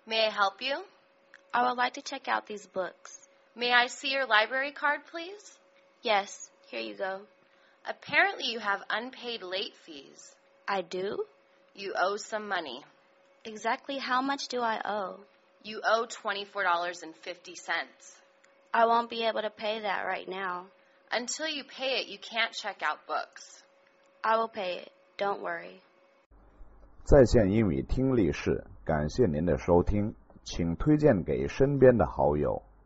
May I help you? I would like to check out these books. May I see your library card, please? Yes, here you go. Apparently you have unpaid late fees. I do? You owe some money. Exactly how much do I owe? You owe $24.50. I won't be able to pay that right now. Until you pay it, you can't check out books. I will pay it. Don't worry. 在线英语听力室，感谢您的收听，请推荐给身边的好友。